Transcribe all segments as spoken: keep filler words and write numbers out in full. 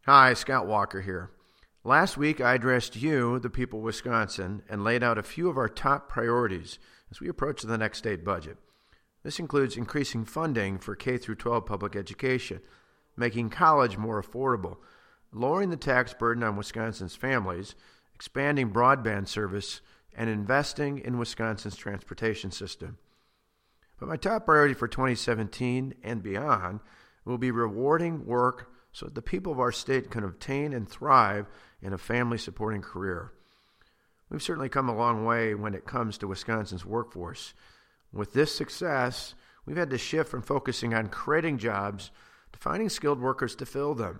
Hi, Scott Walker here. Last week, I addressed you, the people of Wisconsin, and laid out a few of our top priorities as we approach the next state budget. This includes increasing funding for K through twelve public education, making college more affordable, lowering the tax burden on Wisconsin's families, expanding broadband service, and investing in Wisconsin's transportation system. But my top priority for twenty seventeen and beyond will be rewarding work so that the people of our state can obtain and thrive in a family-supporting career. We've certainly come a long way when it comes to Wisconsin's workforce. With this success, we've had to shift from focusing on creating jobs to finding skilled workers to fill them.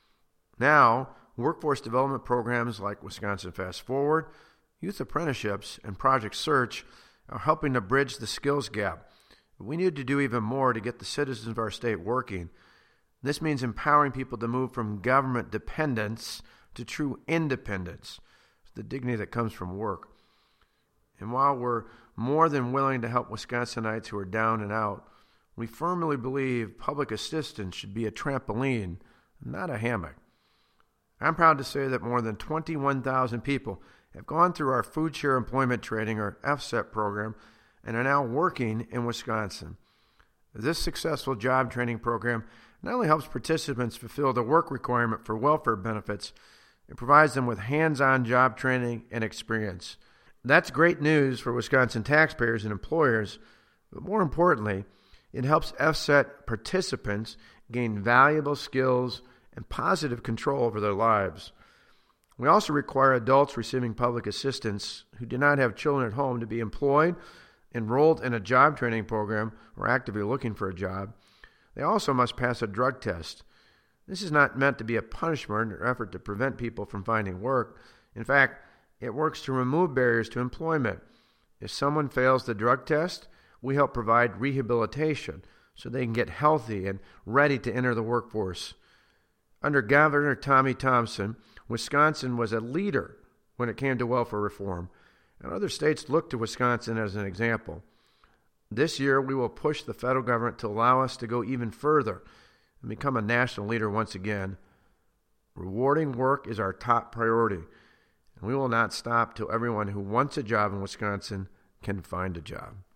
Now, workforce development programs like Wisconsin Fast Forward, youth apprenticeships, and Project Search are helping to bridge the skills gap. But we need to do even more to get the citizens of our state working. This means empowering people to move from government dependence to true independence, the dignity that comes from work. And while we're more than willing to help Wisconsinites who are down and out, we firmly believe public assistance should be a trampoline, not a hammock. I'm proud to say that more than twenty-one thousand people have gone through our Food Share Employment Training, or F S E P program, and are now working in Wisconsin. This successful job training program not only helps participants fulfill the work requirement for welfare benefits, it provides them with hands-on job training and experience. That's great news for Wisconsin taxpayers and employers, but more importantly, it helps F S E P participants gain valuable skills and positive control over their lives. We also require adults receiving public assistance who do not have children at home to be employed, enrolled in a job training program, or actively looking for a job. They also must pass a drug test. This is not meant to be a punishment or effort to prevent people from finding work. In fact, it works to remove barriers to employment. If someone fails the drug test, we help provide rehabilitation so they can get healthy and ready to enter the workforce. Under Governor Tommy Thompson, Wisconsin was a leader when it came to welfare reform, and other states look to Wisconsin as an example. This year, we will push the federal government to allow us to go even further and become a national leader once again. Rewarding work is our top priority, and we will not stop till everyone who wants a job in Wisconsin can find a job.